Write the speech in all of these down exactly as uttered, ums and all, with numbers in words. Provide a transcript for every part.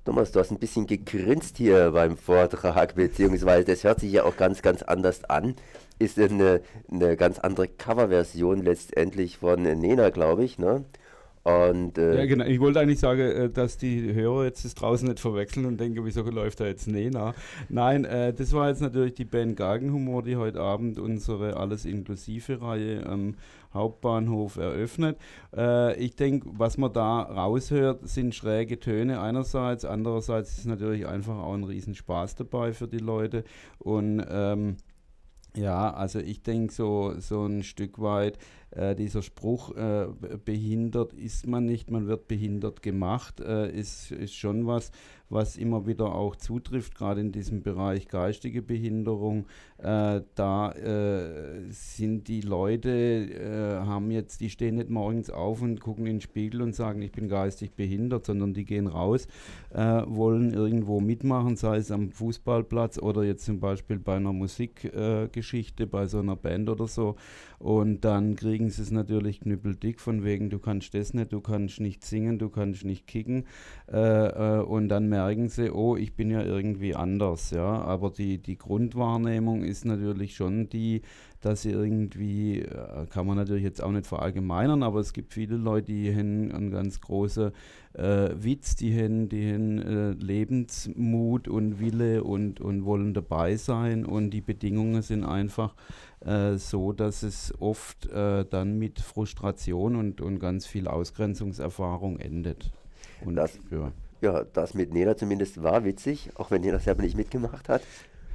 Thomas, du hast ein bisschen gegrinst hier beim Vortrag, beziehungsweise das hört sich ja auch ganz, ganz anders an. Ist eine, eine ganz andere Coverversion letztendlich von Nena, glaube ich, ne? Und Ja, äh, genau. Ich wollte eigentlich sagen, äh, dass die Hörer jetzt das draußen nicht verwechseln und denken, wieso läuft da jetzt Nena? Nein, äh, das war jetzt natürlich die Band Galgenhumor, die heute Abend unsere Alles-Inklusive-Reihe am Hauptbahnhof eröffnet. Äh, ich denke, was man da raushört, sind schräge Töne einerseits, andererseits ist natürlich einfach auch ein Riesenspaß dabei für die Leute und ähm, ja, also ich denke so, so ein Stück weit, äh, dieser Spruch, äh, behindert ist man nicht, man wird behindert gemacht, äh, ist, ist schon was, was immer wieder auch zutrifft, gerade in diesem Bereich geistige Behinderung. Äh, da äh, sind die Leute, äh, haben jetzt, die stehen nicht morgens auf und gucken in den Spiegel und sagen, ich bin geistig behindert, sondern die gehen raus, äh, wollen irgendwo mitmachen, sei es am Fußballplatz oder jetzt zum Beispiel bei einer Musikgeschichte, äh, bei so einer Band oder so. Und dann kriegen sie es natürlich knüppeldick von wegen, du kannst das nicht, du kannst nicht singen, du kannst nicht kicken. Äh, äh, und dann merken sie, oh, ich bin ja irgendwie anders. Ja? Aber die, die Grundwahrnehmung ist natürlich schon die, dass sie irgendwie, äh, kann man natürlich jetzt auch nicht verallgemeinern, aber es gibt viele Leute, die haben einen ganz großen äh, Witz, die haben, die haben äh, Lebensmut und Wille und, und wollen dabei sein und die Bedingungen sind einfach äh, so, dass es oft äh, dann mit Frustration und, und ganz viel Ausgrenzungserfahrung endet. Und das, ja. ja, das mit Nena zumindest war witzig, auch wenn Nena selber nicht mitgemacht hat.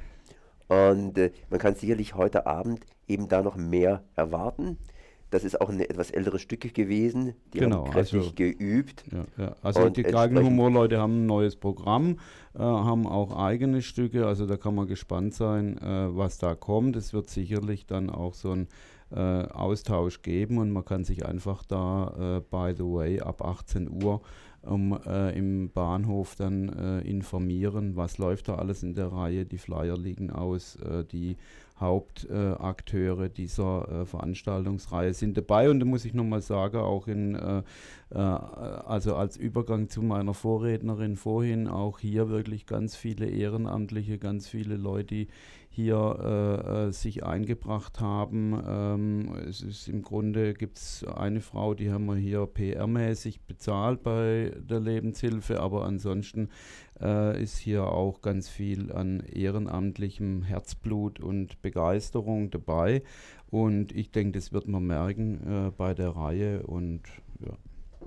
Und äh, man kann sicherlich heute Abend eben da noch mehr erwarten. Das ist auch ein etwas älteres Stück gewesen. Die Genau, haben kräftig also geübt. Ja, ja. Also Und die entsprechend, Galgenhumor-Leute haben ein neues Programm, äh, haben auch eigene Stücke, also da kann man gespannt sein, äh, was da kommt. Es wird sicherlich dann auch so ein äh, Austausch geben und man kann sich einfach da, äh, by the way, ab achtzehn Uhr um, äh, im Bahnhof dann äh, informieren, was läuft da alles in der Reihe. Die Flyer liegen aus, äh, die Hauptakteure äh, dieser äh, Veranstaltungsreihe sind dabei und da muss ich nochmal sagen, auch in, äh, äh, also als Übergang zu meiner Vorrednerin vorhin, auch hier wirklich ganz viele Ehrenamtliche, ganz viele Leute, die hier äh, äh, sich eingebracht haben. Ähm, es ist im Grunde, gibt es eine Frau, die haben wir hier P R-mäßig bezahlt bei der Lebenshilfe, aber ansonsten äh, ist hier auch ganz viel an ehrenamtlichem Herzblut und Begeisterung dabei. Und ich denke, das wird man merken äh, bei der Reihe. Und ja.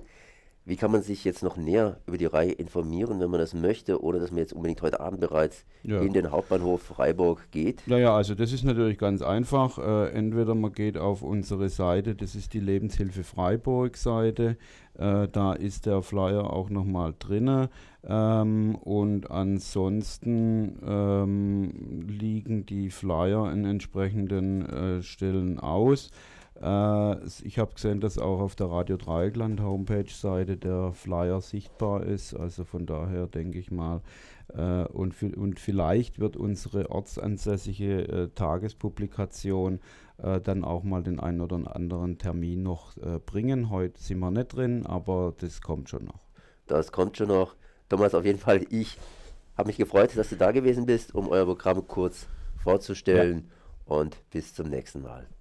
wie kann man sich jetzt noch näher über die Reihe informieren, wenn man das möchte, ohne dass man jetzt unbedingt heute Abend bereits Ja. in den Hauptbahnhof Freiburg geht? Naja, also das ist natürlich ganz einfach. Äh, entweder man geht auf unsere Seite, das ist die Lebenshilfe Freiburg-Seite, äh, da ist der Flyer auch nochmal drin. Ähm, und ansonsten ähm, liegen die Flyer an entsprechenden äh, Stellen aus. Äh, ich habe gesehen, dass auch auf der Radio Dreieckland Homepage-Seite der Flyer sichtbar ist. Also von daher denke ich mal, äh, und, und vielleicht wird unsere ortsansässige äh, Tagespublikation äh, dann auch mal den einen oder anderen Termin noch äh, bringen. Heute sind wir nicht drin, aber das kommt schon noch. Das kommt schon noch. Thomas, auf jeden Fall, ich habe mich gefreut, dass du da gewesen bist, um euer Programm kurz vorzustellen. Ja. Und bis zum nächsten Mal.